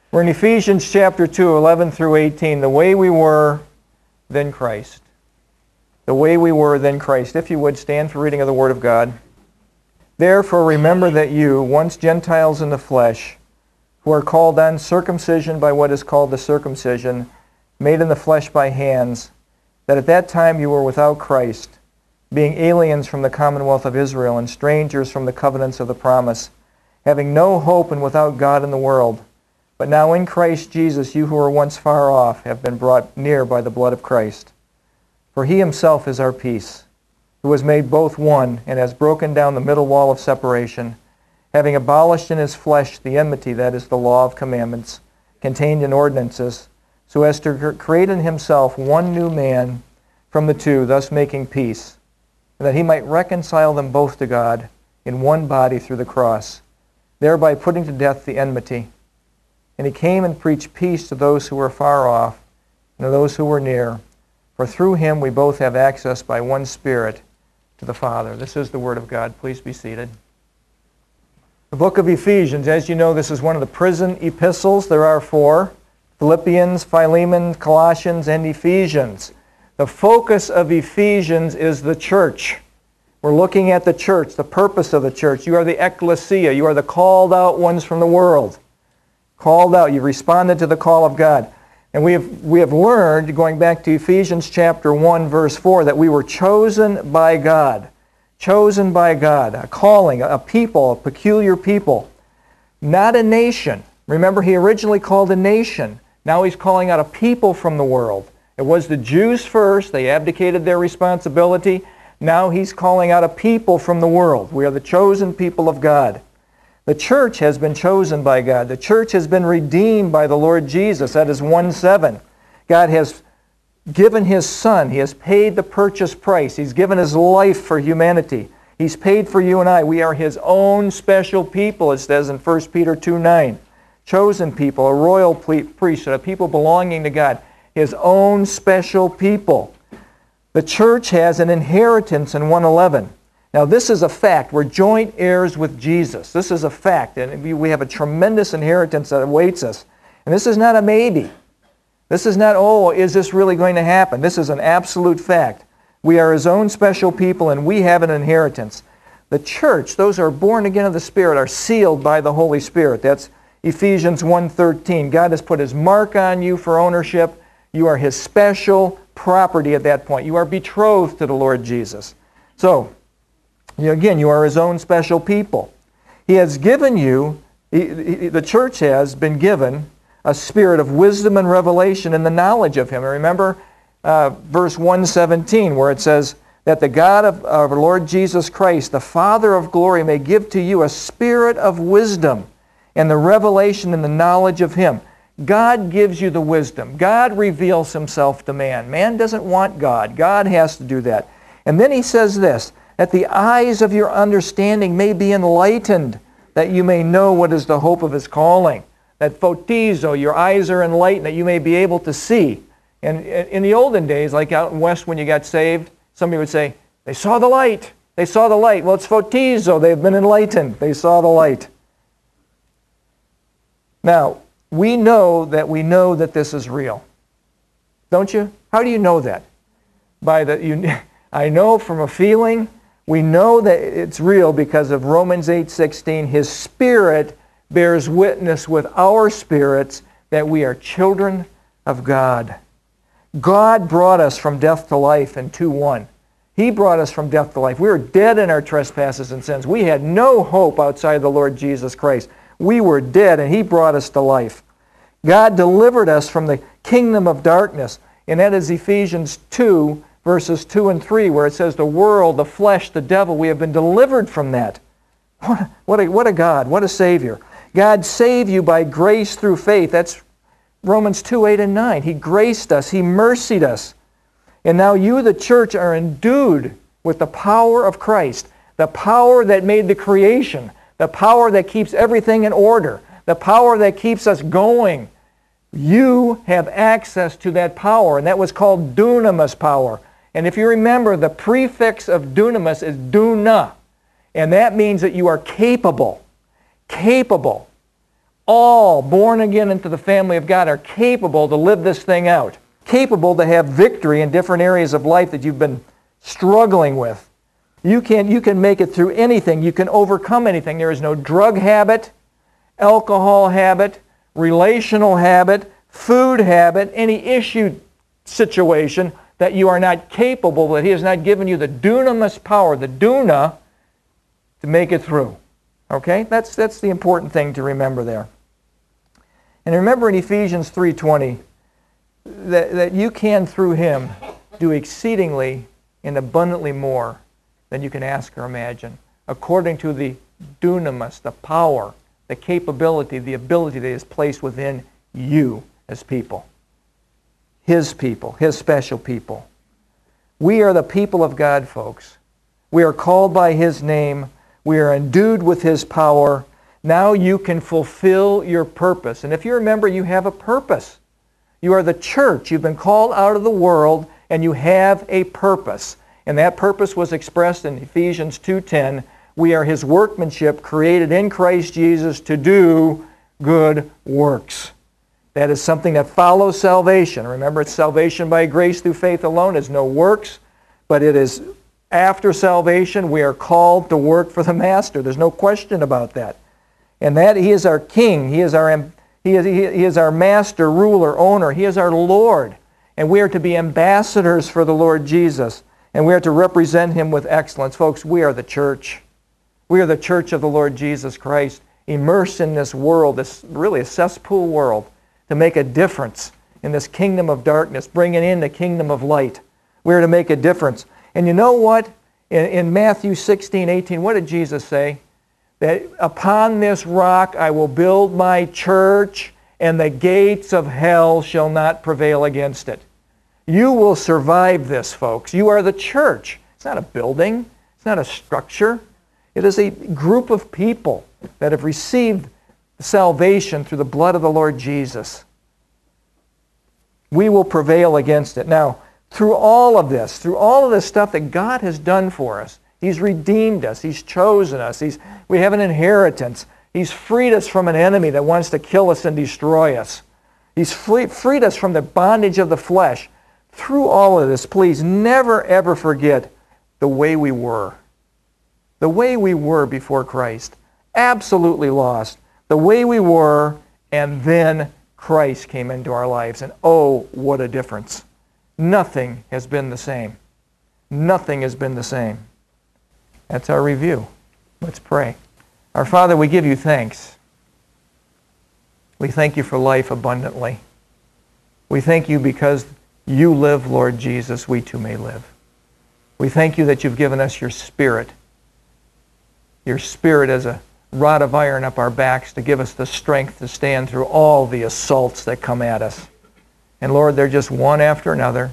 We're in Ephesians chapter 2, 11 through 18. The way we were, then Christ. The way we were, then Christ. If you would, stand for reading of the Word of God. Therefore remember that you, once Gentiles in the flesh, who are called uncircumcision by what is called the circumcision, made in the flesh by hands, that at that time you were without Christ, being aliens from the commonwealth of Israel and strangers from the covenants of the promise, having no hope and without God in the world. But now in Christ Jesus, you who were once far off have been brought near by the blood of Christ. For he himself is our peace, who has made both one and has broken down the middle wall of separation, having abolished in his flesh the enmity, that is, the law of commandments, contained in ordinances, so as to create in himself one new man from the two, thus making peace, and that he might reconcile them both to God in one body through the cross, thereby putting to death the enmity. And he came and preached peace to those who were far off and to those who were near. For through him we both have access by one Spirit to the Father. This is the Word of God. Please be seated. The book of Ephesians, as you know, this is one of the prison epistles. There are 4. Philippians, Philemon, Colossians, and Ephesians. The focus of Ephesians is the church. We're looking at the church, the purpose of the church. You are the ecclesia. You are the called out ones from the world. Called out. You've responded to the call of God. And we have learned, going back to Ephesians chapter 1, verse 4, that we were chosen by God. Chosen by God. A calling, a people, a peculiar people. Not a nation. Remember, he originally called a nation. Now he's calling out a people from the world. It was the Jews first. They abdicated their responsibility. Now he's calling out a people from the world. We are the chosen people of God. The church has been chosen by God. The church has been redeemed by the Lord Jesus. That is 1:7. God has given his Son. He has paid the purchase price. He's given his life for humanity. He's paid for you and I. We are his own special people, it says in 1 Peter 2:9. Chosen people, a royal priesthood, a people belonging to God. His own special people. The church has an inheritance in 1:11. Now this is a fact. We're joint heirs with Jesus. This is a fact. And we have a tremendous inheritance that awaits us. And this is not a maybe. This is not, oh, is this really going to happen? This is an absolute fact. We are his own special people and we have an inheritance. The church, those who are born again of the Spirit, are sealed by the Holy Spirit. That's Ephesians 1:13. God has put his mark on you for ownership. You are his special property at that point. You are betrothed to the Lord Jesus. So, again, you are his own special people. He has given you, the church has been given a spirit of wisdom and revelation in the knowledge of him. And remember verse 1:17 where it says that the God of our Lord Jesus Christ, the Father of glory, may give to you a spirit of wisdom and the revelation and the knowledge of him. God gives you the wisdom. God reveals himself to man. Man doesn't want God. God has to do that. And then he says this, that the eyes of your understanding may be enlightened, that you may know what is the hope of his calling. That photizo, your eyes are enlightened, that you may be able to see. And in the olden days, like out in West when you got saved, somebody would say, they saw the light. They saw the light. Well, it's photizo. They've been enlightened. They saw the light. Now, we know that this is real. Don't you? How do you know that? I know from a feeling. We know that it's real because of Romans 8:16. His Spirit bears witness with our spirits that we are children of God. God brought us from death to life in 2:1. He brought us from death to life. We were dead in our trespasses and sins. We had no hope outside the Lord Jesus Christ. We were dead, and he brought us to life. God delivered us from the kingdom of darkness, and that is Ephesians 2, verses 2 and 3, where it says the world, the flesh, the devil, we have been delivered from that. What a God, what a Savior. God saved you by grace through faith. That's Romans 2, 8 and 9. He graced us. He mercied us. And now you, the church, are endued with the power of Christ, the power that made the creation, the power that keeps everything in order, the power that keeps us going. You have access to that power, and that was called dunamis power. And if you remember, the prefix of dunamis is duna, and that means that you are capable, all born again into the family of God are capable to live this thing out, capable to have victory in different areas of life that you've been struggling with. You can make it through anything. You can overcome anything. There is no drug habit, alcohol habit, relational habit, food habit, any issue situation that you are not capable, that He has not given you the dunamis power, the duna, to make it through. Okay? That's the important thing to remember there. And remember in Ephesians 3:20 that you can, through Him, do exceedingly and abundantly more than you can ask or imagine, according to the dunamis, the power, the capability, the ability that is placed within you as people. His people, His special people. We are the people of God, folks. We are called by His name. We are endued with His power. Now you can fulfill your purpose. And if you remember, you have a purpose. You are the church. You've been called out of the world, and you have a purpose. And that purpose was expressed in Ephesians 2:10. We are His workmanship, created in Christ Jesus to do good works. That is something that follows salvation. Remember, it's salvation by grace through faith alone. It's no works, but it is after salvation we are called to work for the Master. There's no question about that. And that He is our King. He is our Master, ruler, owner. He is our Lord. And we are to be ambassadors for the Lord Jesus. And we are to represent Him with excellence. Folks, we are the church. We are the church of the Lord Jesus Christ, immersed in this world, this really a cesspool world, to make a difference in this kingdom of darkness, bringing in the kingdom of light. We are to make a difference. And you know what? In Matthew 16:18, what did Jesus say? That upon this rock I will build my church, and the gates of hell shall not prevail against it. You will survive this, folks. You are the church. It's not a building. It's not a structure. It is a group of people that have received salvation through the blood of the Lord Jesus. We will prevail against it. Now, through all of this stuff that God has done for us, He's redeemed us. He's chosen us. We have an inheritance. He's freed us from an enemy that wants to kill us and destroy us. He's freed us from the bondage of the flesh. Through all of this, please never ever forget the way we were. The way we were before Christ. Absolutely lost. The way we were, and then Christ came into our lives. And oh, what a difference. Nothing has been the same. Nothing has been the same. That's our review. Let's pray. Our Father, we give You thanks. We thank You for life abundantly. We thank You because You live, Lord Jesus, we too may live. We thank You that You've given us Your Spirit. Your Spirit as a rod of iron up our backs to give us the strength to stand through all the assaults that come at us. And Lord, they're just one after another.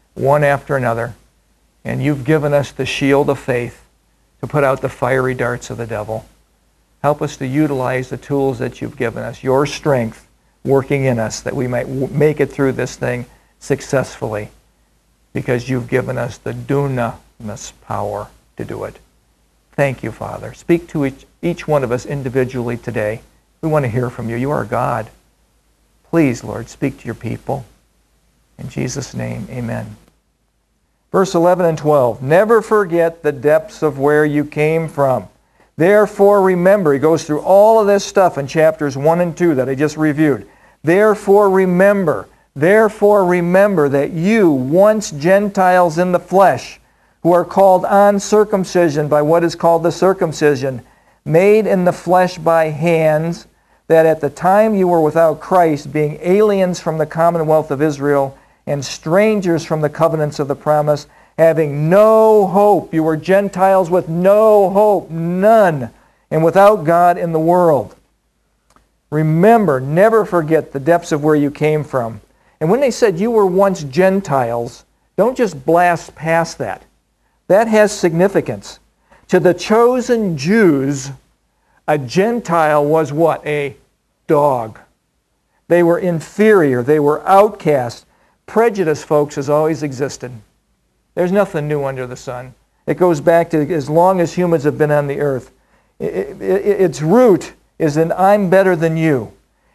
And You've given us the shield of faith to put out the fiery darts of the devil. Help us to utilize the tools that You've given us, Your strength working in us, that we might make it through this thing successfully, because You've given us the dunamis power to do it. Thank You, Father. Speak to each one of us individually today. We want to hear from You. You are God. Please, Lord, speak to Your people. In Jesus' name, amen. Verse 11 and 12. Never forget the depths of where you came from. Therefore remember. He goes through all of this stuff in chapters 1 and 2 that I just reviewed. Therefore remember that you, once Gentiles in the flesh, who are called uncircumcision by what is called the circumcision, made in the flesh by hands, that at the time you were without Christ, being aliens from the commonwealth of Israel and strangers from the covenants of the promise, having no hope. You were Gentiles with no hope, none, and without God in the world. Remember, never forget the depths of where you came from. And when they said you were once Gentiles, don't just blast past that. That has significance. To the chosen Jews, a Gentile was what? A dog. They were inferior. They were outcast. Prejudice, folks, has always existed. There's nothing new under the sun. It goes back to as long as humans have been on the earth. Its root is in I'm better than you.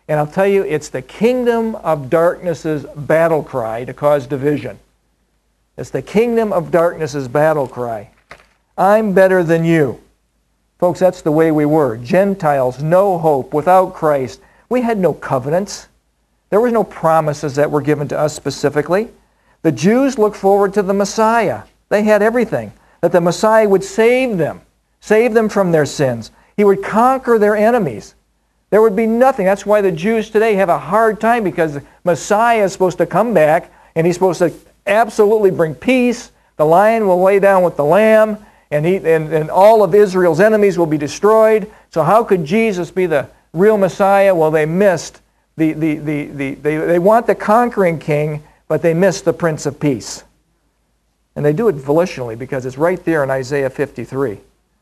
And I'll tell you, it's the kingdom of darkness's battle cry to cause division. It's the kingdom of darkness's battle cry. I'm better than you. Folks, that's the way we were. Gentiles, no hope, without Christ. We had no covenants. There was no promises that were given to us specifically. The Jews looked forward to the Messiah. They had everything. That the Messiah would save them from their sins. He would conquer their enemies. There would be nothing. That's why the Jews today have a hard time, because the Messiah is supposed to come back and he's supposed to absolutely bring peace. The lion will lay down with the lamb, and all of Israel's enemies will be destroyed. So how could Jesus be the real Messiah? Well, they missed they want the conquering king, but they missed the Prince of Peace. And they do it volitionally, because it's right there in Isaiah 53.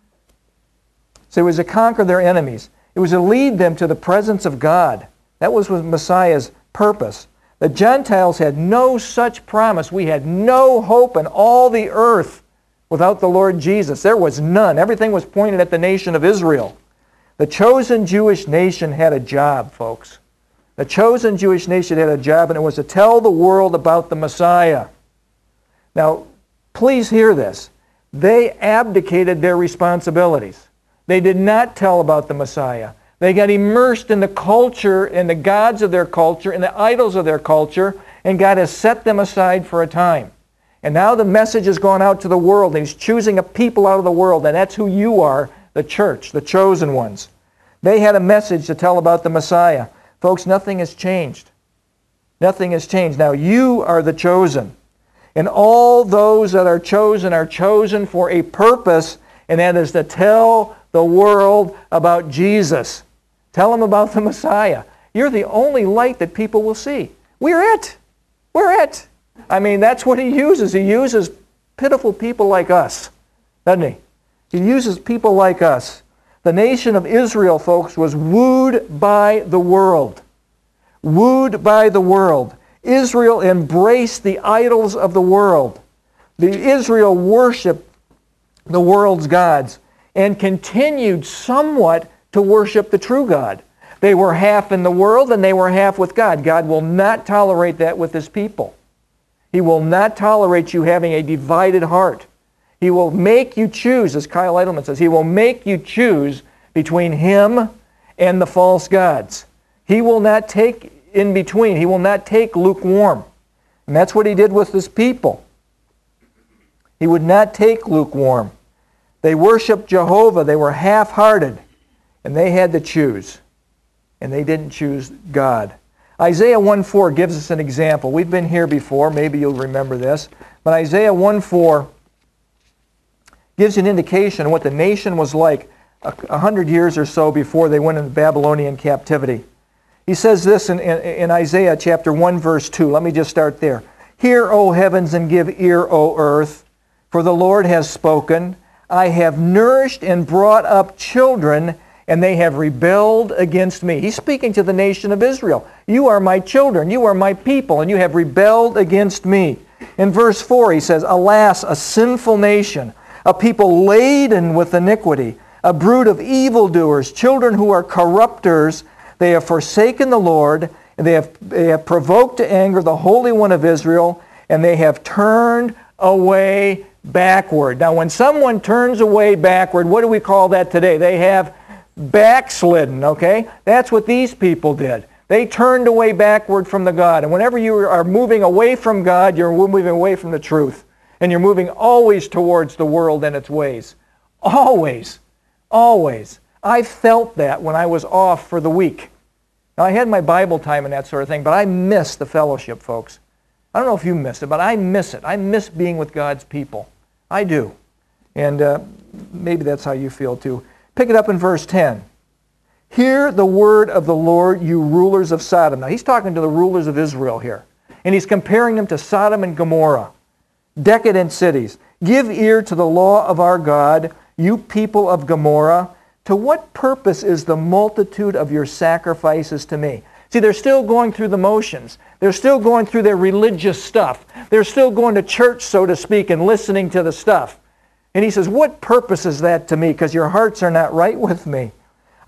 So it was to conquer their enemies. It was to lead them to the presence of God. That was Messiah's purpose. The Gentiles had no such promise. We had no hope in all the earth without the Lord Jesus. There was none. Everything was pointed at the nation of Israel. The chosen Jewish nation had a job, folks. The chosen Jewish nation had a job, and it was to tell the world about the Messiah. Now, please hear this. They abdicated their responsibilities. They did not tell about the Messiah. They got immersed in the culture and the gods of their culture and the idols of their culture, and God has set them aside for a time. And now the message has gone out to the world, and He's choosing a people out of the world, and that's who you are, the church, the chosen ones. They had a message to tell about the Messiah. Folks, nothing has changed. Nothing has changed. Now you are the chosen. And all those that are chosen for a purpose, and that is to tell the world about Jesus. Tell them about the Messiah. You're the only light that people will see. We're it. We're it. I mean, that's what He uses. He uses pitiful people like us, doesn't He? He uses people like us. The nation of Israel, folks, was wooed by the world. Wooed by the world. Israel embraced the idols of the world. Israel worshiped the world's gods and continued somewhat to worship the true God. They were half in the world and they were half with God. God will not tolerate that with His people. He will not tolerate you having a divided heart. He will make you choose, as Kyle Edelman says, He will make you choose between Him and the false gods. He will not take in between. He will not take lukewarm. And that's what He did with His people. He would not take lukewarm. They worshiped Jehovah. They were half-hearted. And they had to choose. And they didn't choose God. Isaiah 1:4 gives us an example. We've been here before. Maybe you'll remember this. But Isaiah 1:4 gives you an indication of what the nation was like 100 years or so before they went into Babylonian captivity. He says this in Isaiah chapter 1, verse 2. Let me just start there. Hear, O heavens, and give ear, O earth, for the Lord has spoken. I have nourished and brought up children, and they have rebelled against me. He's speaking to the nation of Israel. You are my children, you are my people, and you have rebelled against me. In verse 4 he says, Alas, a sinful nation, a people laden with iniquity, a brood of evildoers, children who are corrupters. They have forsaken the Lord, and they have provoked to anger the Holy One of Israel, and they have turned away backward. Now when someone turns away backward, what do we call that today? They have backslidden, okay? That's what these people did. They turned away backward from the God. And whenever you are moving away from God, you're moving away from the truth. And you're moving always towards the world and its ways. Always. Always. I felt that when I was off for the week. Now, I had my Bible time and that sort of thing, but I miss the fellowship, folks. I don't know if you miss it, but I miss it. I miss being with God's people. I do. And maybe that's how you feel too. Pick it up in verse 10. Hear the word of the Lord, you rulers of Sodom. Now, he's talking to the rulers of Israel here. And he's comparing them to Sodom and Gomorrah, decadent cities. Give ear to the law of our God, you people of Gomorrah. To what purpose is the multitude of your sacrifices to me? See, they're still going through the motions. They're still going through their religious stuff. They're still going to church, so to speak, and listening to the stuff. And he says, what purpose is that to me? Because your hearts are not right with me.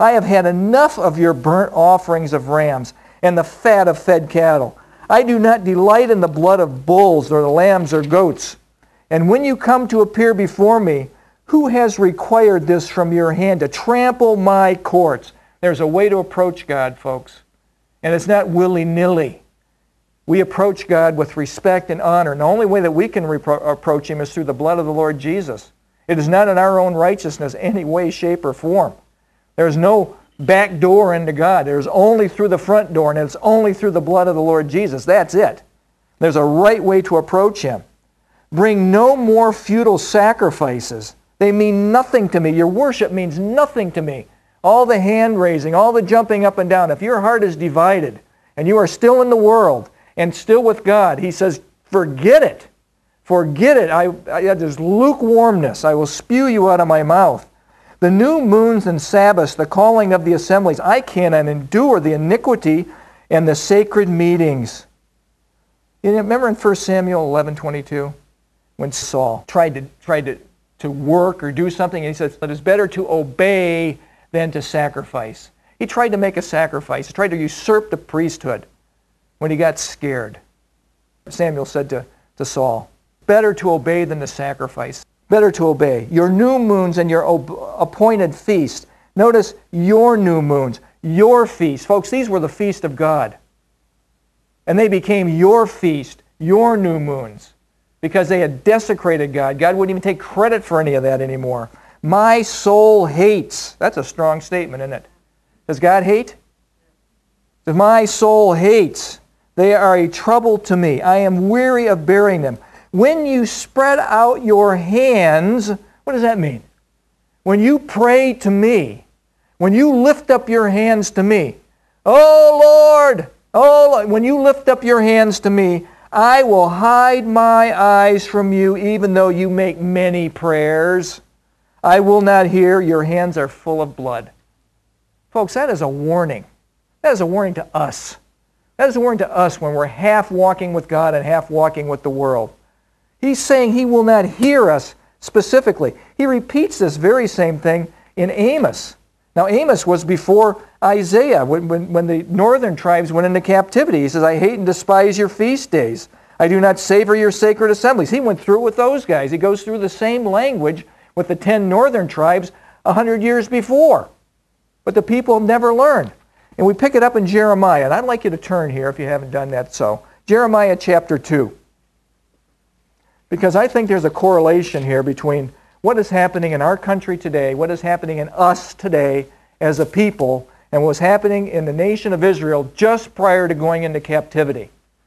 I have had enough of your burnt offerings of rams and the fat of fed cattle. I do not delight in the blood of bulls or the lambs or goats. And when you come to appear before me, who has required this from your hand to trample my courts? There's a way to approach God, folks. And it's not willy-nilly. We approach God with respect and honor. And the only way that we can approach Him is through the blood of the Lord Jesus. It is not in our own righteousness any way, shape, or form. There's no back door into God. There's only through the front door, and it's only through the blood of the Lord Jesus. That's it. There's a right way to approach Him. Bring no more futile sacrifices. They mean nothing to me. Your worship means nothing to me. All the hand raising, all the jumping up and down. If your heart is divided and you are still in the world and still with God, He says, forget it. Forget it. There's lukewarmness. I will spew you out of my mouth. The new moons and Sabbaths, the calling of the assemblies, I cannot endure the iniquity and the sacred meetings. You remember in 1 Samuel 11:22 when Saul tried to work or do something, and he says, it is better to obey than to sacrifice. He tried to make a sacrifice. He tried to usurp the priesthood when he got scared. Samuel said to Saul, better to obey than to sacrifice. Better to obey. Your new moons and your appointed feast. Notice your new moons, your feast. Folks, these were the feast of God. And they became your feast, your new moons, because they had desecrated God. God wouldn't even take credit for any of that anymore. My soul hates. That's a strong statement, isn't it? Does God hate? My soul hates. They are a trouble to me. I am weary of bearing them. When you spread out your hands, what does that mean? When you pray to me, when you lift up your hands to me, oh Lord, when you lift up your hands to me, I will hide my eyes from you even though you make many prayers. I will not hear. Your hands are full of blood. Folks, that is a warning. That is a warning to us. That is a warning to us when we're half walking with God and half walking with the world. He's saying He will not hear us specifically. He repeats this very same thing in Amos. Now Amos was before Isaiah when the northern tribes went into captivity. He says, I hate and despise your feast days. I do not savor your sacred assemblies. He went through it with those guys. He goes through the same language with the 10 northern tribes 100 years before. But the people have never learned. And we pick it up in Jeremiah. And I'd like you to turn here if you haven't done that so. Jeremiah chapter 2. Because I think there's a correlation here between what is happening in our country today, what is happening in us today as a people, and what was happening in the nation of Israel just prior to going into captivity.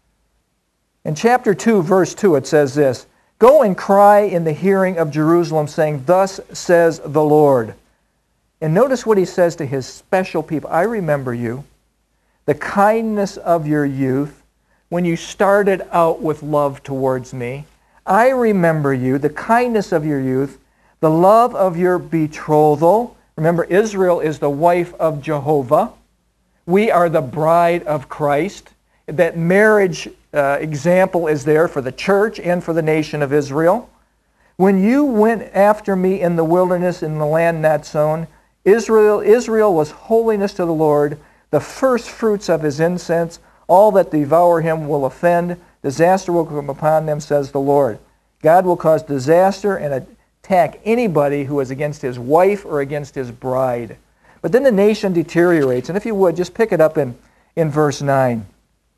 In chapter 2, verse 2, it says this, Go and cry in the hearing of Jerusalem, saying, Thus says the Lord. And notice what He says to His special people. I remember you, the kindness of your youth, when you started out with love towards me. I remember you, the kindness of your youth, the love of your betrothal. Remember, Israel is the wife of Jehovah. We are the bride of Christ. That marriage example is there for the church and for the nation of Israel. When you went after me in the wilderness in the land not sown, Israel was holiness to the Lord, the first fruits of His incense. All that devour him will offend. Disaster will come upon them, says the Lord. God will cause disaster and attack anybody who is against His wife or against His bride. But then the nation deteriorates. And if you would, just pick it up in verse 9.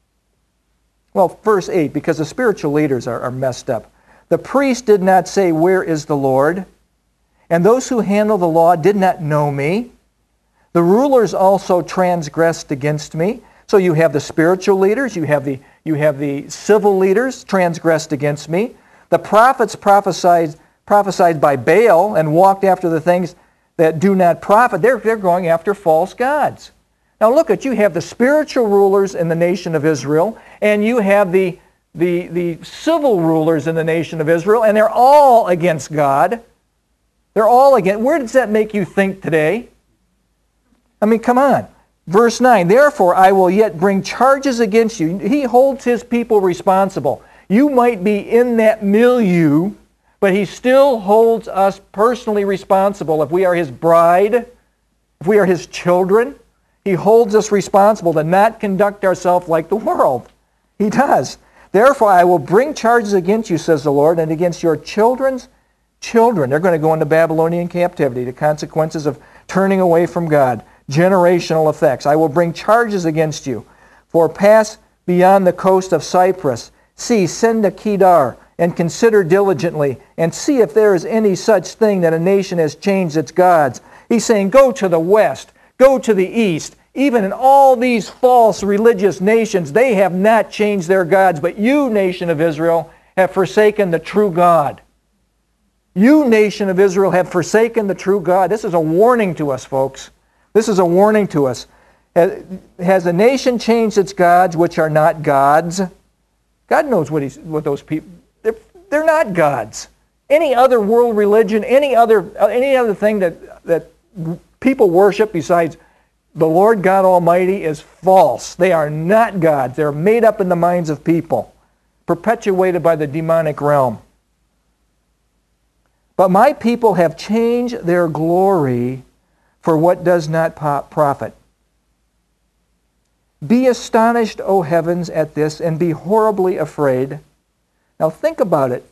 Well, verse 8, because the spiritual leaders are messed up. The priest did not say, Where is the Lord? And those who handle the law did not know me. The rulers also transgressed against me. So you have the spiritual leaders, you have the civil leaders transgressed against me. The prophets prophesied by Baal and walked after the things that do not profit. They're going after false gods. Now look at, you have the spiritual rulers in the nation of Israel, and you have the civil rulers in the nation of Israel, and they're all against God. They're all against. Where does that make you think today? I mean, come on. Verse 9, Therefore I will yet bring charges against you. He holds His people responsible. You might be in that milieu, but He still holds us personally responsible if we are His bride, if we are His children, He holds us responsible to not conduct ourselves like the world. He does. Therefore, I will bring charges against you, says the Lord, and against your children's children. They're going to go into Babylonian captivity, the consequences of turning away from God, generational effects. I will bring charges against you. For pass beyond the coast of Cyprus. See, send to Kedar, and consider diligently, and see if there is any such thing that a nation has changed its gods. He's saying, go to the west, go to the east. Even in all these false religious nations, they have not changed their gods, but you, nation of Israel, have forsaken the true God. You, nation of Israel, have forsaken the true God. This is a warning to us, folks. This is a warning to us. Has a nation changed its gods, which are not gods? God knows what those people... They're not gods. Any other world religion, any other thing that people worship besides the Lord God Almighty is false. They are not gods. They're made up in the minds of people, perpetuated by the demonic realm. But my people have changed their glory for what does not profit. Be astonished, O heavens, at this, and be horribly afraid. Now think about it.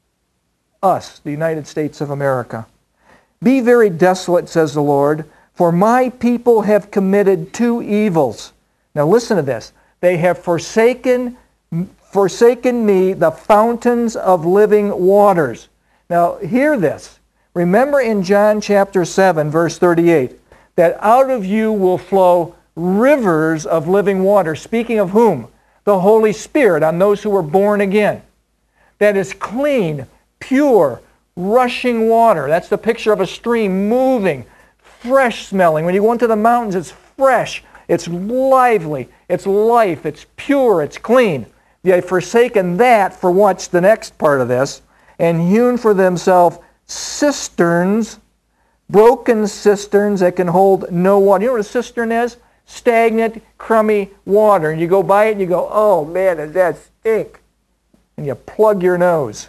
Us, the United States of America. Be very desolate, says the Lord, for my people have committed two evils. Now listen to this. They have forsaken me, the fountains of living waters. Now hear this. Remember in John chapter 7, verse 38, that out of you will flow rivers of living water. Speaking of whom? The Holy Spirit, on those who were born again. That is clean, pure, rushing water. That's the picture of a stream moving, fresh smelling. When you go into the mountains, it's fresh, it's lively, it's life, it's pure, it's clean. They have forsaken that for, watch the next part of this, and hewn for themselves cisterns, broken cisterns that can hold no water. You know what a cistern is? Stagnant, crummy water. And you go by it and you go, oh man, does that stink? And you plug your nose.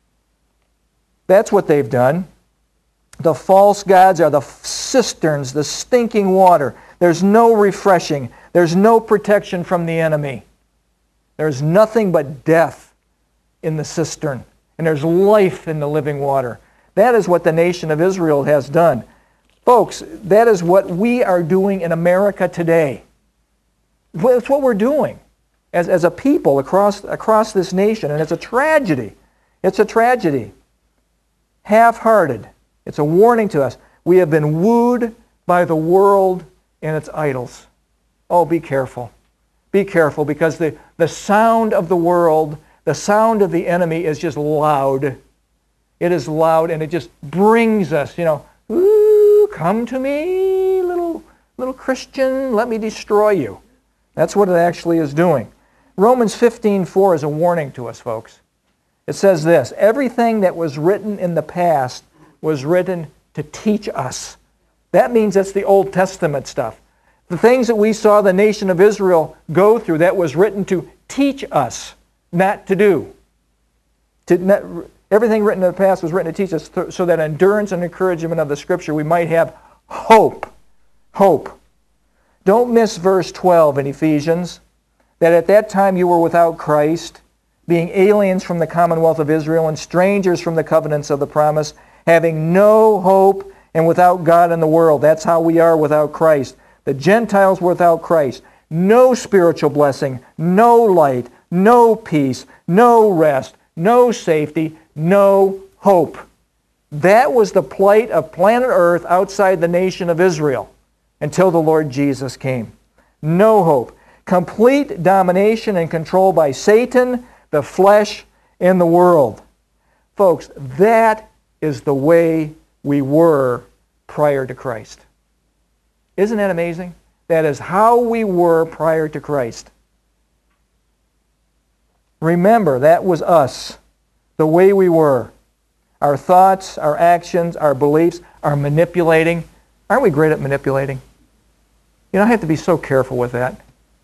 That's what they've done. The false gods are the cisterns, the stinking water. There's no refreshing. There's no protection from the enemy. There's nothing but death in the cistern. And there's life in the living water. That is what the nation of Israel has done. Folks, that is what we are doing in America today. That's what we're doing as a people across this nation. And it's a tragedy. It's a tragedy. Half-hearted. It's a warning to us. We have been wooed by the world and its idols. Oh, be careful. Be careful, because the sound of the world, the sound of the enemy is just loud. It is loud, and it just brings us, ooh, come to me, little Christian, let me destroy you. That's what it actually is doing. Romans 15:4 is a warning to us, folks. It says this: everything that was written in the past was written to teach us. That means that's the Old Testament stuff. The things that we saw the nation of Israel go through, that was written to teach us, not to do. Everything written in the past was written to teach us, so that endurance and encouragement of the Scripture, we might have hope. Hope. Don't miss verse 12 in Ephesians, that at that time you were without Christ, being aliens from the commonwealth of Israel and strangers from the covenants of the promise, having no hope and without God in the world. That's how we are without Christ. The Gentiles were without Christ. No spiritual blessing, no light, no peace, no rest, no safety, no hope. That was the plight of planet Earth outside the nation of Israel until the Lord Jesus came. No hope. Complete domination and control by Satan, the flesh, and the world. Folks, that is the way we were prior to Christ. Isn't that amazing? That is how we were prior to Christ. Remember, that was us, the way we were. Our thoughts, our actions, our beliefs, our manipulating. Aren't we great at manipulating? I have to be so careful with that.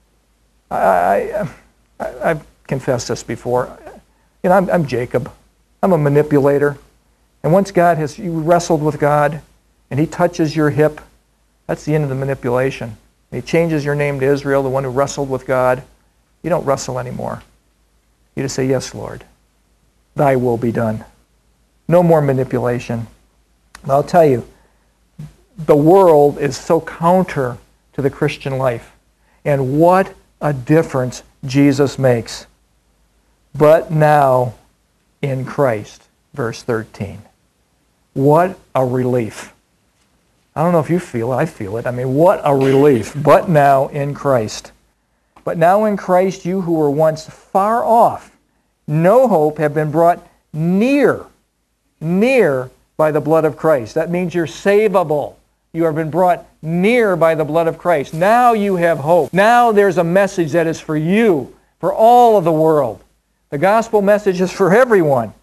I've confessed this before. I'm Jacob. I'm a manipulator. And once you wrestled with God, and He touches your hip, That's the end of the manipulation. He changes your name to Israel, the one who wrestled with God. You don't wrestle anymore. You just say, yes, Lord, thy will be done. No more manipulation. I'll tell you, the world is so counter to the Christian life. And what a difference Jesus makes. But now in Christ, verse 13. What a relief. I don't know if you feel it. I feel it. I mean, what a relief. But now in Christ. But now in Christ, you who were once far off, no hope, have been brought near by the blood of Christ. That means you're savable. You have been brought near by the blood of Christ. Now you have hope. Now there's a message that is for you, for all of the world. The gospel message is for everyone.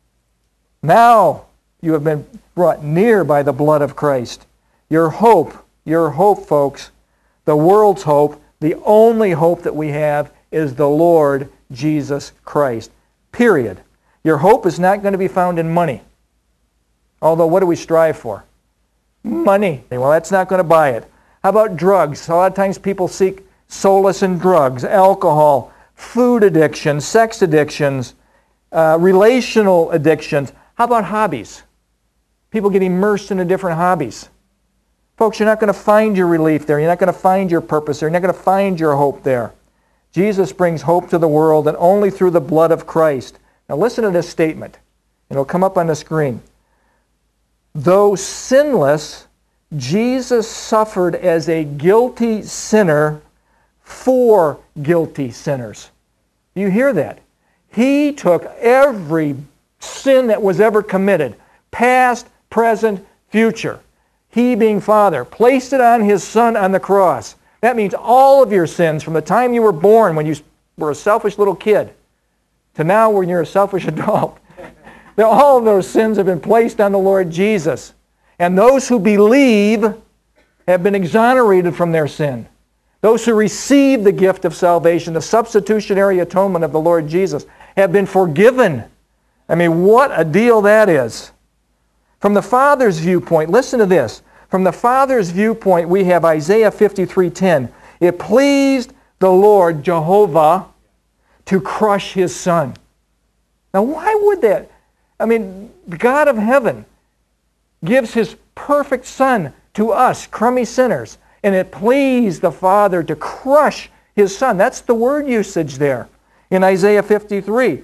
Now you have been brought near by the blood of Christ. Your hope, folks, the world's hope, the only hope that we have is the Lord Jesus Christ. Period. Your hope is not going to be found in money. Although, what do we strive for? Money. Well, that's not going to buy it. How about drugs? A lot of times people seek solace in drugs, alcohol, food addictions, sex addictions, relational addictions. How about hobbies? People get immersed into different hobbies. Folks, you're not going to find your relief there. You're not going to find your purpose there. You're not going to find your hope there. Jesus brings hope to the world, and only through the blood of Christ. Now listen to this statement. It'll come up on the screen. Though sinless, Jesus suffered as a guilty sinner for guilty sinners. You hear that? He took every sin that was ever committed, past, present, future. He, being Father, placed it on His Son on the cross. That means all of your sins from the time you were born, when you were a selfish little kid, to now when you're a selfish adult. All of those sins have been placed on the Lord Jesus. And those who believe have been exonerated from their sin. Those who receive the gift of salvation, the substitutionary atonement of the Lord Jesus, have been forgiven. I mean, what a deal that is. From the Father's viewpoint, listen to this. From the Father's viewpoint, we have Isaiah 53:10. It pleased the Lord, Jehovah, to crush His Son. Now, why would that? I mean, God of heaven gives His perfect Son to us, crummy sinners, and it pleased the Father to crush His Son. That's the word usage there in Isaiah 53.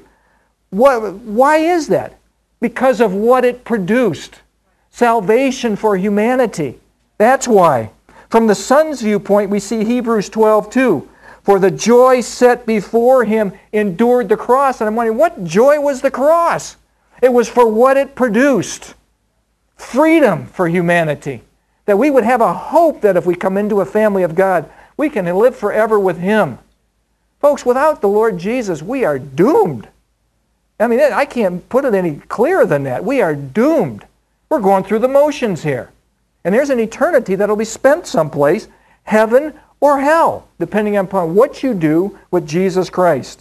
Why is that? Because of what it produced. Salvation for humanity. That's why. From the Son's viewpoint, we see Hebrews 12:2. For the joy set before Him endured the cross. And I'm wondering, what joy was the cross? It was for what it produced. Freedom for humanity. That we would have a hope that if we come into a family of God, we can live forever with Him. Folks, without the Lord Jesus, we are doomed. I mean, I can't put it any clearer than that. We are doomed. We're going through the motions here. And there's an eternity that will be spent someplace, heaven or hell, depending upon what you do with Jesus Christ.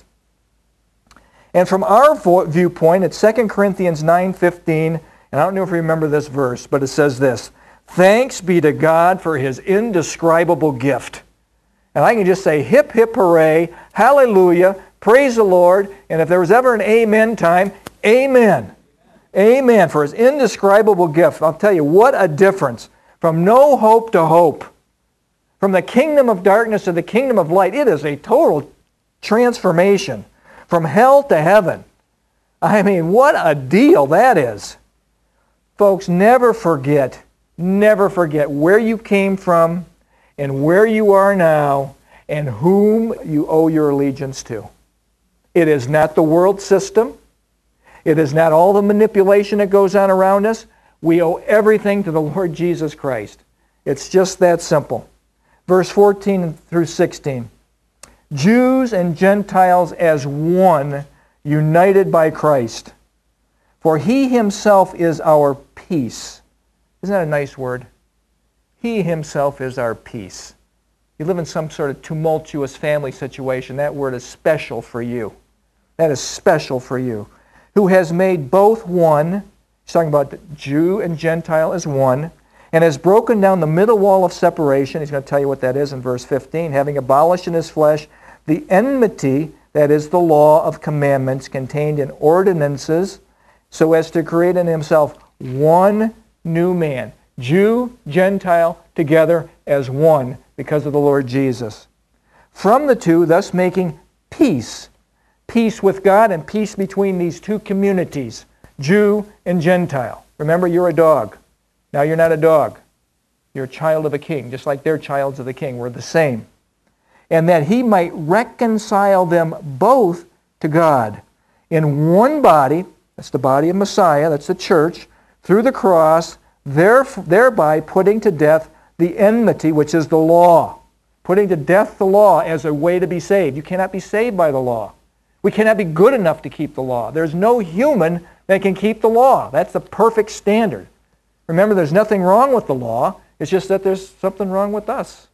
And from our viewpoint, it's 2 Corinthians 9:15, and I don't know if you remember this verse, but it says this, thanks be to God for His indescribable gift. And I can just say, hip, hip, hooray, hallelujah, praise the Lord, and if there was ever an amen time, amen. Amen for His indescribable gift. I'll tell you, what a difference from no hope to hope. From the kingdom of darkness to the kingdom of light. It is a total transformation. From hell to heaven. I mean, what a deal that is. Folks, never forget where you came from and where you are now and whom you owe your allegiance to. It is not the world system. It is not all the manipulation that goes on around us. We owe everything to the Lord Jesus Christ. It's just that simple. Verse 14 through 16. Jews and Gentiles as one, united by Christ. For He Himself is our peace. Isn't that a nice word? He Himself is our peace. You live in some sort of tumultuous family situation, that word is special for you. That is special for you. Who has made both one, he's talking about the Jew and Gentile as one, and has broken down the middle wall of separation. He's going to tell you what that is in verse 15. Having abolished in his flesh the enmity, that is the law of commandments contained in ordinances, so as to create in himself one new man, Jew, Gentile, together as one because of the Lord Jesus. From the two, thus making peace. Peace with God and peace between these two communities, Jew and Gentile. Remember, you're a dog. Now you're not a dog. You're a child of a king, just like they're childs of the king. We're the same. And that he might reconcile them both to God in one body, that's the body of Messiah, that's the church, through the cross, thereby putting to death the enmity, which is the law. Putting to death the law as a way to be saved. You cannot be saved by the law. We cannot be good enough to keep the law. There's no human that can keep the law. That's the perfect standard. Remember, there's nothing wrong with the law. It's just that there's something wrong with us.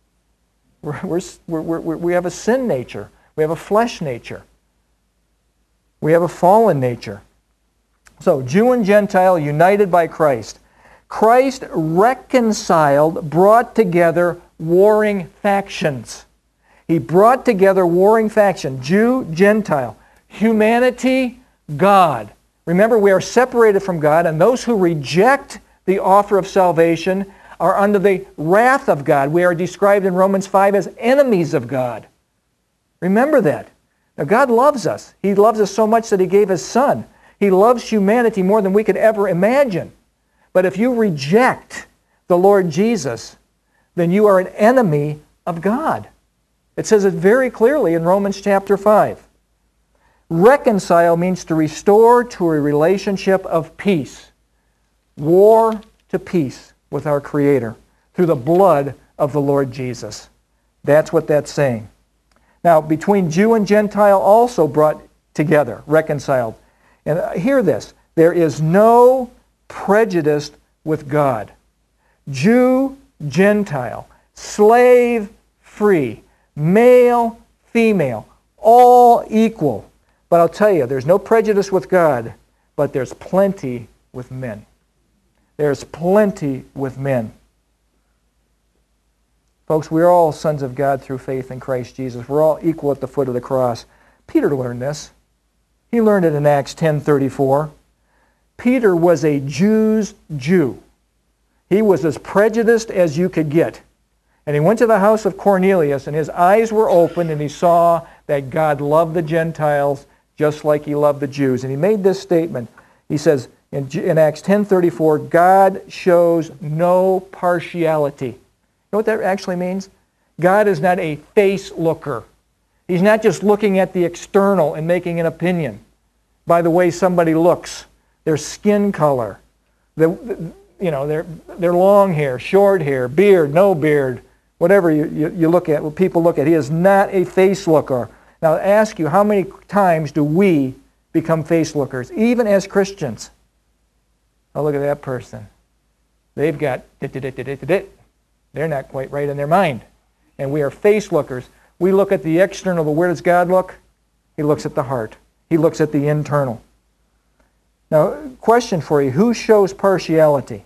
We have a sin nature. We have a flesh nature. We have a fallen nature. So, Jew and Gentile united by Christ. Christ reconciled, brought together warring factions. He brought together warring factions, Jew, Gentile, humanity, God. Remember, we are separated from God, and those who reject the offer of salvation are under the wrath of God. We are described in Romans 5 as enemies of God. Remember that. Now, God loves us. He loves us so much that He gave His Son. He loves humanity more than we could ever imagine. But if you reject the Lord Jesus, then you are an enemy of God. It says it very clearly in Romans chapter 5. Reconcile means to restore to a relationship of peace. War to peace with our Creator through the blood of the Lord Jesus. That's what that's saying. Now, between Jew and Gentile also brought together, reconciled. And hear this. There is no prejudice with God. Jew, Gentile, slave, free, male, female, all equal. But I'll tell you, there's no prejudice with God, but there's plenty with men. There's plenty with men. Folks, we're all sons of God through faith in Christ Jesus. We're all equal at the foot of the cross. Peter learned this. He learned it in Acts 10:34. Peter was a Jew's Jew. He was as prejudiced as you could get. And he went to the house of Cornelius, and his eyes were opened, and he saw that God loved the Gentiles just like He loved the Jews. And he made this statement. He says in Acts 10:34, God shows no partiality. You know what that actually means? God is not a face looker. He's not just looking at the external and making an opinion by the way somebody looks, their skin color, their long hair, short hair, beard, no beard, whatever you look at, what people look at. He is not a face looker. Now, I ask you, how many times do we become face lookers, even as Christians? Oh, look at that person. They've got they're not quite right in their mind. And we are face lookers. We look at the external, but where does God look? He looks at the heart. He looks at the internal. Now, question for you. Who shows partiality?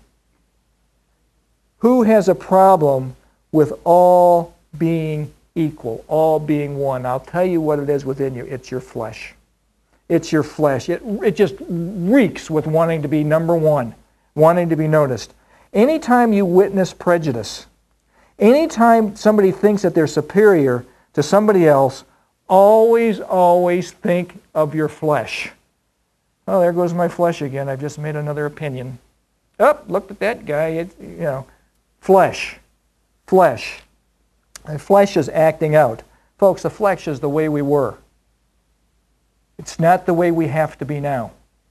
Who has a problem with all being equal, all being one? I'll tell you what it is within you. It's your flesh. It's your flesh. It just reeks with wanting to be number one, wanting to be noticed. Anytime you witness prejudice, anytime somebody thinks that they're superior to somebody else, always think of your flesh. Oh, there goes my flesh again. I've just made another opinion. Oh, look at that guy. Flesh. Flesh. And flesh is acting out. Folks, the flesh is the way we were. It's not the way we have to be now.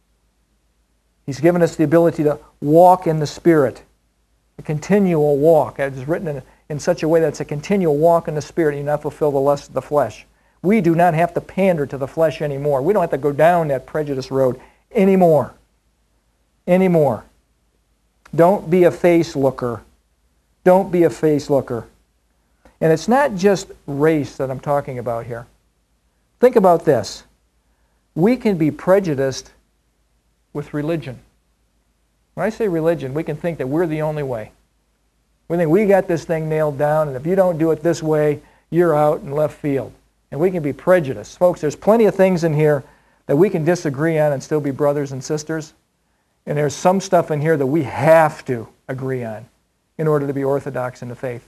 He's given us the ability to walk in the Spirit. A continual walk. It's written in such a way that it's a continual walk in the Spirit and you not fulfill the lust of the flesh. We do not have to pander to the flesh anymore. We don't have to go down that prejudice road anymore. Anymore. Don't be a face looker. Don't be a face looker. And it's not just race that I'm talking about here. Think about this. We can be prejudiced with religion. When I say religion, we can think that we're the only way. We think we got this thing nailed down, and if you don't do it this way, you're out in left field. And we can be prejudiced. Folks, there's plenty of things in here that we can disagree on and still be brothers and sisters. And there's some stuff in here that we have to agree on in order to be orthodox in the faith.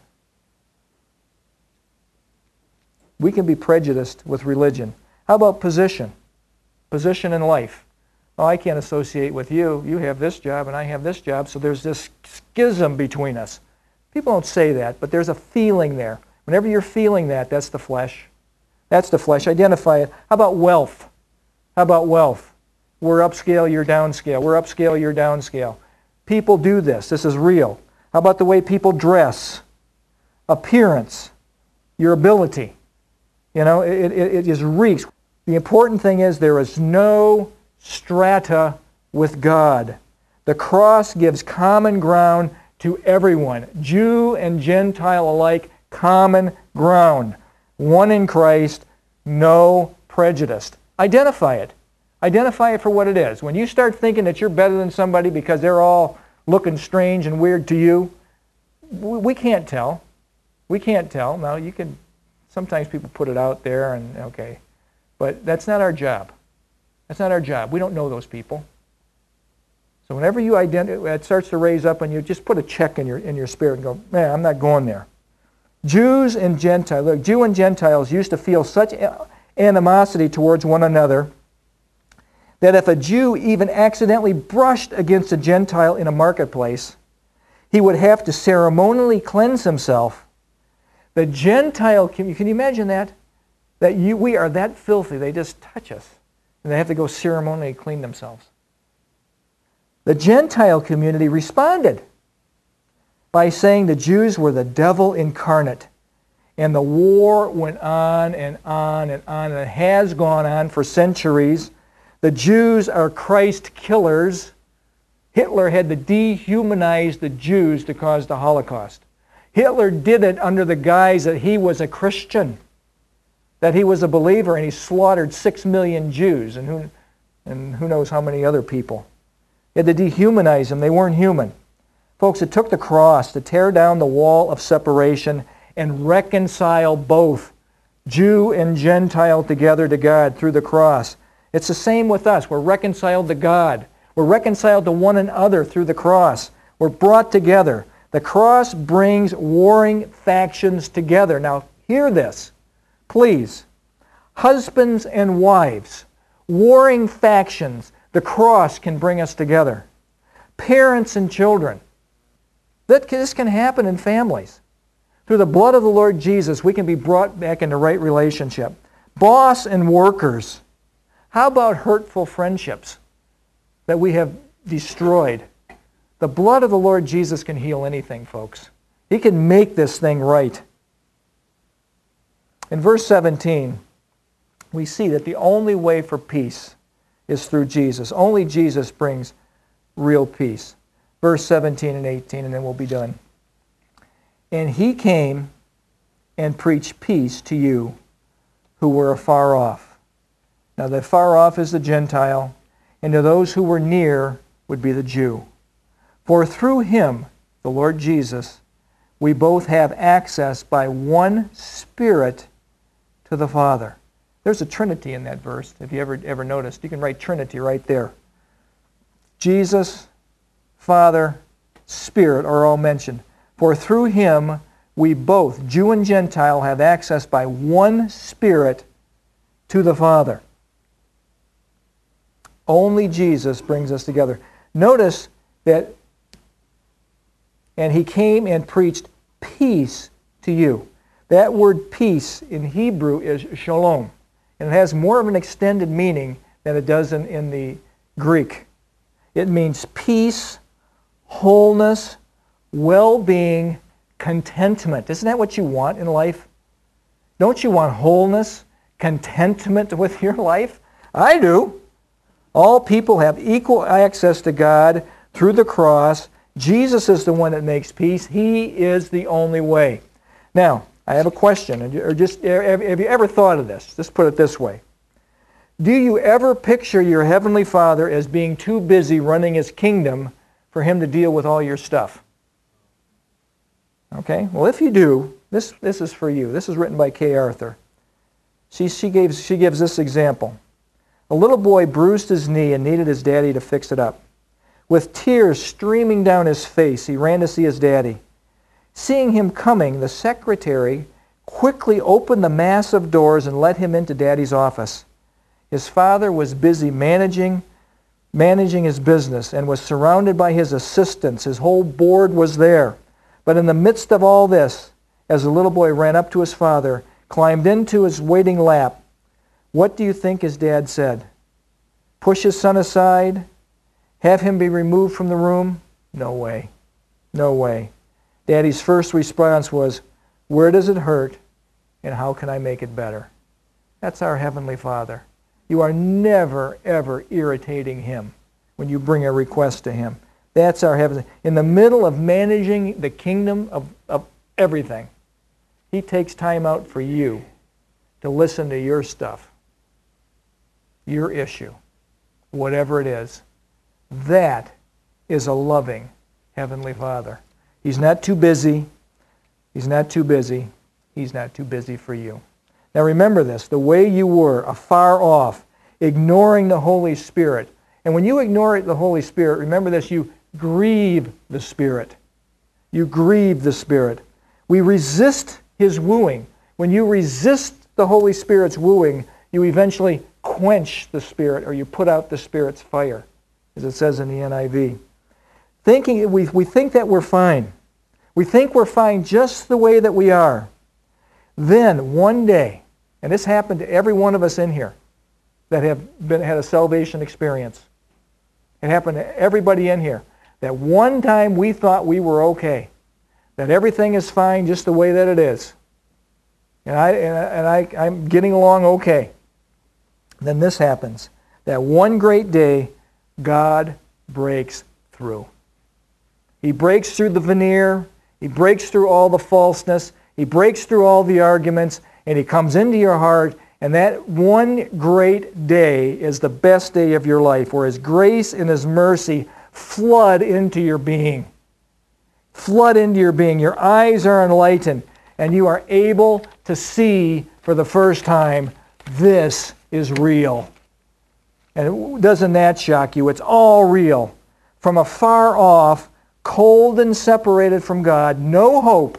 We can be prejudiced with religion. How about position? Position in life. Oh, I can't associate with you. You have this job and I have this job, so there's this schism between us. People don't say that, but there's a feeling there. Whenever you're feeling that, that's the flesh. That's the flesh. Identify it. How about wealth? How about wealth? We're upscale, you're downscale. We're upscale, you're downscale. People do this. This is real. How about the way people dress? Appearance. Your ability. You know, it just reeks. The important thing is there is no strata with God. The cross gives common ground to everyone. Jew and Gentile alike, common ground. One in Christ, no prejudice. Identify it. Identify it for what it is. When you start thinking that you're better than somebody because they're all looking strange and weird to you, we can't tell. We can't tell. Now, you can, sometimes people put it out there and, okay. But that's not our job. That's not our job. We don't know those people. So whenever you it starts to raise up on you, just put a check in your spirit and go, man, I'm not going there. Jews and Gentiles, look, Jew and Gentiles used to feel such animosity towards one another that if a Jew even accidentally brushed against a Gentile in a marketplace, he would have to ceremonially cleanse himself. The Gentile, can you imagine that? We are that filthy, they just touch us, and they have to go ceremonially clean themselves. The Gentile community responded by saying the Jews were the devil incarnate. And the war went on and on and on, and it has gone on for centuries. The Jews are Christ killers. Hitler had to dehumanize the Jews to cause the Holocaust. Hitler did it under the guise that he was a Christian, that he was a believer, and he slaughtered 6 million Jews, and who knows how many other people. He had to dehumanize them. They weren't human. Folks, it took the cross to tear down the wall of separation and reconcile both Jew and Gentile together to God through the cross. It's the same with us. We're reconciled to God. We're reconciled to one another through the cross. We're brought together. The cross brings warring factions together. Now, hear this, please. Husbands and wives, warring factions, the cross can bring us together. Parents and children. This can happen in families. Through the blood of the Lord Jesus, we can be brought back into right relationship. Boss and workers. How about hurtful friendships that we have destroyed? The blood of the Lord Jesus can heal anything, folks. He can make this thing right. In verse 17, we see that the only way for peace is through Jesus. Only Jesus brings real peace. Verse 17 and 18, and then we'll be done. And he came and preached peace to you who were afar off. Now the far off is the Gentile, and to those who were near would be the Jew. For through him, the Lord Jesus, we both have access by one Spirit to the Father. There's a Trinity in that verse, if you ever noticed. You can write Trinity right there. Jesus, Father, Spirit are all mentioned. For through him we both, Jew and Gentile, have access by one Spirit to the Father. Only Jesus brings us together. Notice that, and he came and preached peace to you. That word peace in Hebrew is shalom. And it has more of an extended meaning than it does in the Greek. It means peace, wholeness, well-being, contentment. Isn't that what you want in life? Don't you want wholeness, contentment with your life? I do. All people have equal access to God through the cross. Jesus is the one that makes peace. He is the only way. Now, I have a question. Have you ever thought of this? Let's put it this way. Do you ever picture your Heavenly Father as being too busy running His kingdom for Him to deal with all your stuff? Okay? Well, if you do, this is for you. This is written by Kay Arthur. She gives this example. A little boy bruised his knee and needed his daddy to fix it up. With tears streaming down his face, he ran to see his daddy. Seeing him coming, the secretary quickly opened the massive doors and let him into Daddy's office. His father was busy managing his business and was surrounded by his assistants. His whole board was there. But in the midst of all this, as the little boy ran up to his father, climbed into his waiting lap, what do you think his dad said? Push his son aside? Have him be removed from the room? No way. No way. Daddy's first response was, where does it hurt and how can I make it better? That's our Heavenly Father. You are never, ever irritating Him when you bring a request to Him. That's our Heavenly. In the middle of managing the kingdom of everything, He takes time out for you to listen to your stuff, your issue, whatever it is. That is a loving Heavenly Father. He's not too busy. He's not too busy. He's not too busy for you. Now remember this, the way you were, afar off, ignoring the Holy Spirit. And when you ignore the Holy Spirit, remember this, you grieve the Spirit. You grieve the Spirit. We resist His wooing. When you resist the Holy Spirit's wooing, you eventually quench the Spirit, or you put out the Spirit's fire, as it says in the NIV. We think that we're fine. We think we're fine just the way that we are. Then one day, and this happened to every one of us in here that had a salvation experience. It happened to everybody in here. That one time we thought we were okay. That everything is fine just the way that it is. And I'm getting along okay. Then this happens. That one great day, God breaks through. He breaks through the veneer. He breaks through all the falseness. He breaks through all the arguments. And He comes into your heart. And that one great day is the best day of your life, where His grace and His mercy flood into your being. Flood into your being. Your eyes are enlightened. And you are able to see for the first time, this is real. And doesn't that shock you? It's all real. From afar off, cold and separated from God, no hope,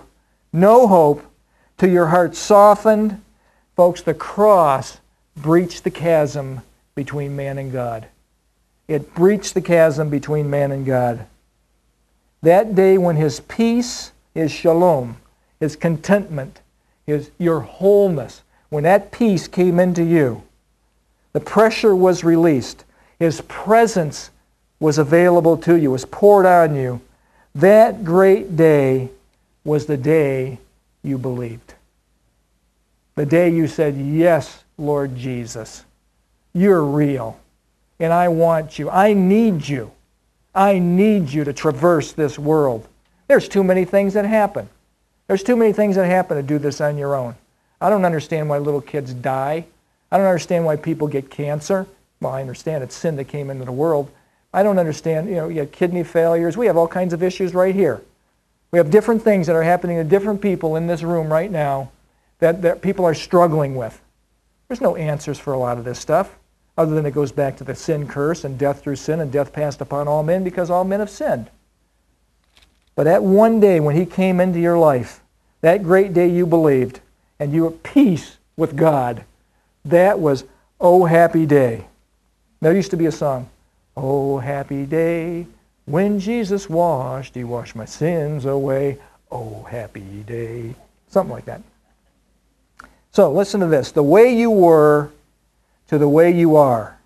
till your heart softened. Folks, the cross breached the chasm between man and God. It breached the chasm between man and God. That day when His peace, His shalom, His contentment, your wholeness, when that peace came into you, the pressure was released. His presence was available to you, was poured on you. That great day was the day you believed. The day you said, yes, Lord Jesus, you're real, and I want you. I need you. I need you to traverse this world. There's too many things that happen. There's too many things that happen to do this on your own. I don't understand why little kids die. I don't understand why people get cancer. Well, I understand it's sin that came into the world. I don't understand, you have kidney failures. We have all kinds of issues right here. We have different things that are happening to different people in this room right now that people are struggling with. There's no answers for a lot of this stuff, other than it goes back to the sin curse and death through sin and death passed upon all men because all men have sinned. But that one day when He came into your life, that great day you believed, and you were at peace with God, that was, oh, happy day. There used to be a song, oh, happy day, when Jesus washed, He washed my sins away. Oh, happy day. Something like that. So listen to this. The way you were to the way you are.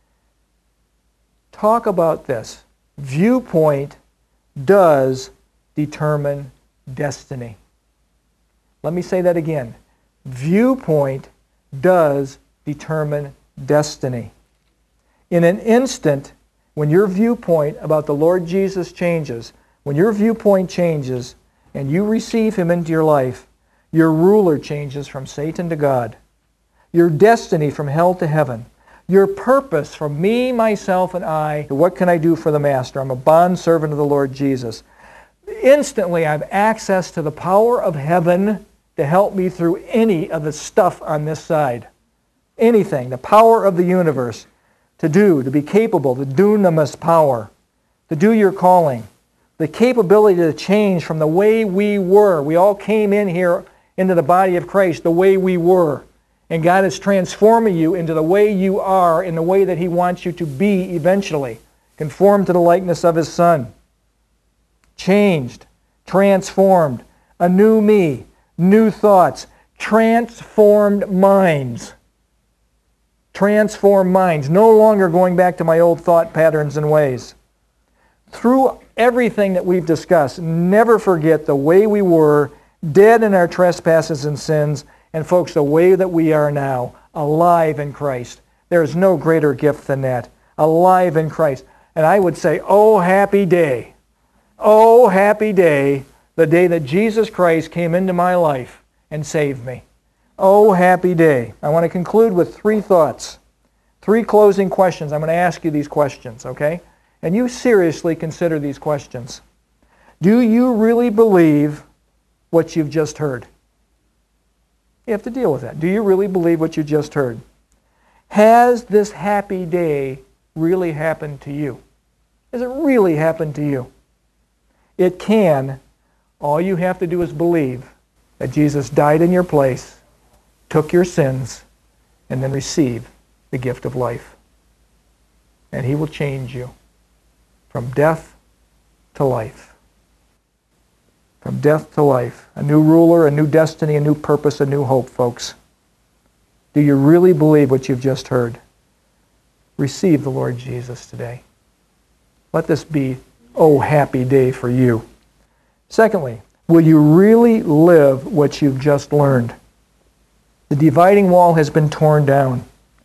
Talk about this. Viewpoint does determine destiny. Let me say that again. Viewpoint does determine destiny. In an instant, when your viewpoint about the Lord Jesus changes, when your viewpoint changes and you receive Him into your life, your ruler changes from Satan to God. Your destiny from hell to heaven. Your purpose from me, myself, and I to what can I do for the Master? I'm a bondservant of the Lord Jesus. instantly I have access to the power of heaven to help me through any of the stuff on this side. Anything, the power of the universe to do, to be capable, the dunamis power, to do your calling, the capability to change from the way we were. We all came in here into the body of Christ the way we were. And God is transforming you into the way you are, in the way that He wants you to be eventually, conformed to the likeness of His Son. Changed, transformed, a new me, new thoughts, transformed minds. Transformed minds, no longer going back to my old thought patterns and ways. Through everything that we've discussed, never forget the way we were, dead in our trespasses and sins, and folks, the way that we are now, alive in Christ. There is no greater gift than that. Alive in Christ. And I would say, oh, happy day. Oh, happy day, the day that Jesus Christ came into my life and saved me. Oh, happy day. I want to conclude with 3 thoughts. 3 closing questions. I'm going to ask you these questions, okay? And you seriously consider these questions. Do you really believe what you've just heard? You have to deal with that. Do you really believe what you just heard? Has this happy day really happened to you? Has it really happened to you? It can. All you have to do is believe that Jesus died in your place, took your sins, and then receive the gift of life. And He will change you from death to life. From death to life. A new ruler, a new destiny, a new purpose, a new hope, folks. Do you really believe what you've just heard? Receive the Lord Jesus today. Let this be, oh, happy day for you. Secondly, will you really live what you've just learned? The dividing wall has been torn down.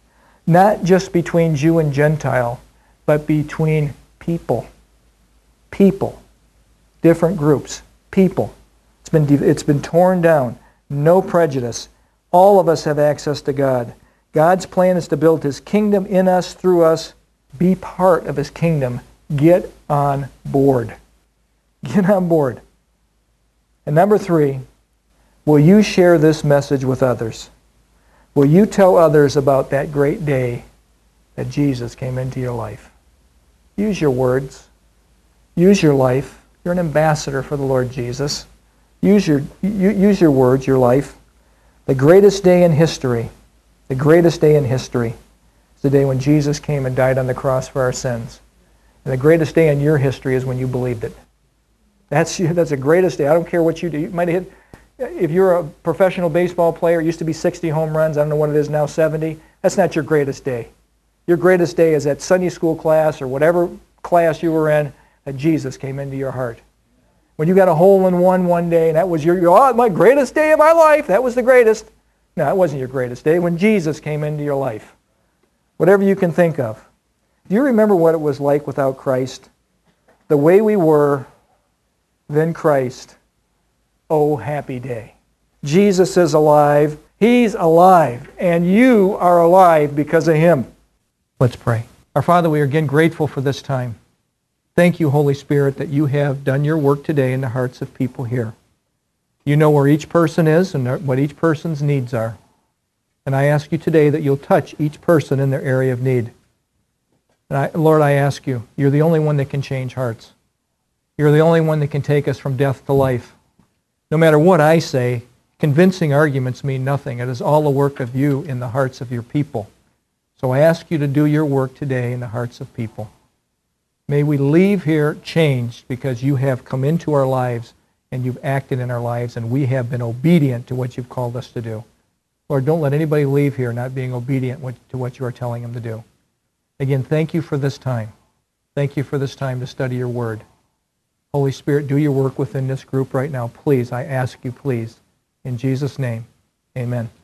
Not just between Jew and Gentile, but between people. People. Different groups. People. It's been torn down. No prejudice. All of us have access to God. God's plan is to build His kingdom in us, through us. Be part of His kingdom. Get on board. Get on board. And number 3, will you share this message with others? Will you tell others about that great day that Jesus came into your life? Use your words. Use your life. You're an ambassador for the Lord Jesus. Use your words, your life. The greatest day in history, the greatest day in history is the day when Jesus came and died on the cross for our sins. And the greatest day in your history is when you believed it. That's the greatest day. I don't care what you do. You might have hit, if you're a professional baseball player, it used to be 60 home runs. I don't know what it is now, 70. That's not your greatest day. Your greatest day is that Sunday school class or whatever class you were in, that Jesus came into your heart. When you got a hole in one day, and that was my greatest day of my life. That was the greatest. No, it wasn't your greatest day. When Jesus came into your life. Whatever you can think of. Do you remember what it was like without Christ? The way we were, then Christ. Oh, happy day. Jesus is alive. He's alive. And you are alive because of Him. Let's pray. Our Father, we are again grateful for this time. Thank you, Holy Spirit, that you have done your work today in the hearts of people here. You know where each person is and what each person's needs are. And I ask you today that you'll touch each person in their area of need. And Lord, I ask you, you're the only one that can change hearts. You're the only one that can take us from death to life. No matter what I say, convincing arguments mean nothing. It is all the work of you in the hearts of your people. So I ask you to do your work today in the hearts of people. May we leave here changed because you have come into our lives and you've acted in our lives and we have been obedient to what you've called us to do. Lord, don't let anybody leave here not being obedient to what you are telling them to do. Again, thank you for this time. Thank you for this time to study your word. Holy Spirit, do your work within this group right now. Please, I ask you, please. In Jesus' name, amen.